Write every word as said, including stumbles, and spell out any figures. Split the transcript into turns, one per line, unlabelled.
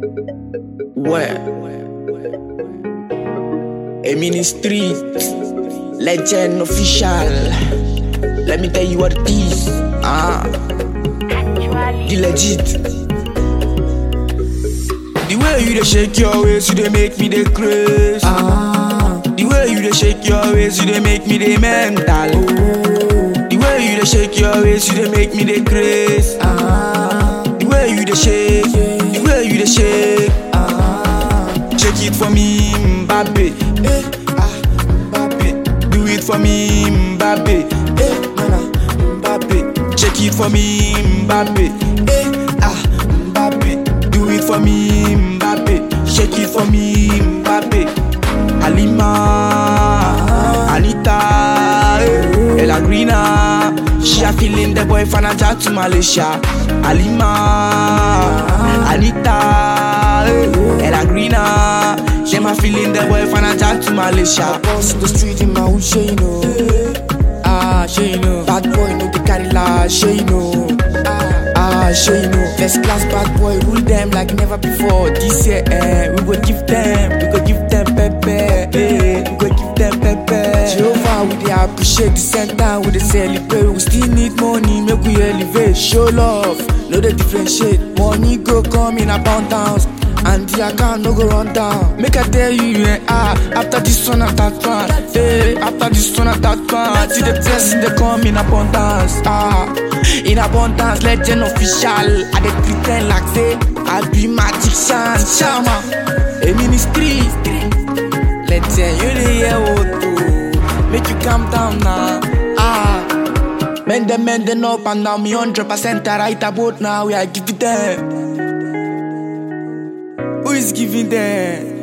Ouais. Emini Street, legend official. Let me tell you what it is. Ah, the legit. The way you dey shake your waist, you dey make me dey crazy. Ah, the way you dey shake your waist, you dey make me dey mental. The way you dey shake your waist, you dey make me dey crazy. Ah, the way you dey shake, the way you dey shake. Ah, shake it for me, Mbappe. Eh, ah, Mbappe. Do it for me, Mbappe. Eh, nana, Mbappe. Shake it for me, Mbappe. Eh, ah, Mbappe. Do it for me, Mbappe. Shake it for me, Mbappe. Halima, Anita, eh, Ella Greener. She a feeling the boy from Naija to Malaysia. Halima, Anita, eh, Ella Greener. She a feeling the boy from Naija to Malaysia.
Boss in the street in my hood, she you know. Ah, she you know. Bad boy no dey carry la, she you know. Ah, she you know. First class bad boy rule them like never before. This year, eh, we go give them, we go give them pepper, eh, we go give them pepper. Jehovah, we dey appreciate the center, we dey celebrate. We still need money, make we elevate. Show love, no dey differentiate. Money go come in abundance. And the account no go run down. Make I tell you, yeah, ah, after this one and that one, hey, after this one and that one, see the blessing they come in abundance, ah, in abundance, legend official. I dey pretend like say I be magician, shama, a ministry, legend, you dey hear what to make you calm down now, ah. Men them, men them up and now me hundred percent I right about now, we are giving them. Who is giving them?